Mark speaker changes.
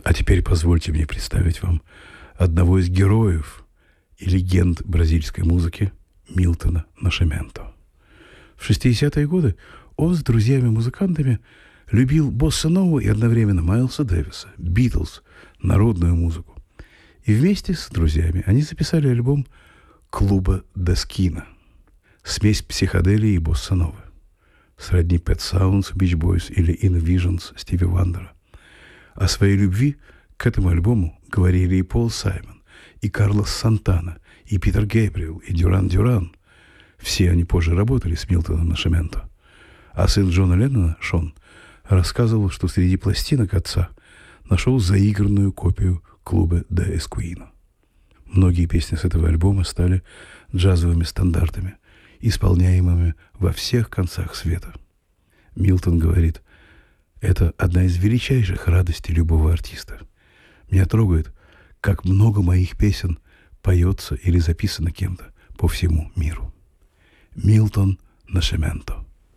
Speaker 1: А теперь позвольте мне представить вам одного из героев и легенд бразильской музыки Милтона Нашименто. В 60-е годы он с друзьями-музыкантами любил босса-нову и одновременно Майлса Дэвиса, Битлз, народную музыку. И вместе с друзьями они записали альбом «Клуба Дескина», смесь психоделии и босса-новы, сродни Pet Sounds, Beach Boys или In Visions Стиви Вандера. О своей любви к этому альбому говорили и Пол Саймон, и Карлос Сантана, и Питер Гэбриэл, и Дюран Дюран. Все они позже работали с Милтоном Нашименто. А сын Джона Леннона, Шон, рассказывал, что среди пластинок отца нашел заигранную копию клуба «Де Эскуино». Многие песни с этого альбома стали джазовыми стандартами, исполняемыми во всех концах света. Милтон говорит: «Это одна из величайших радостей любого артиста. Меня трогает, как много моих песен поется или записано кем-то по всему миру». Милтон Нашименто.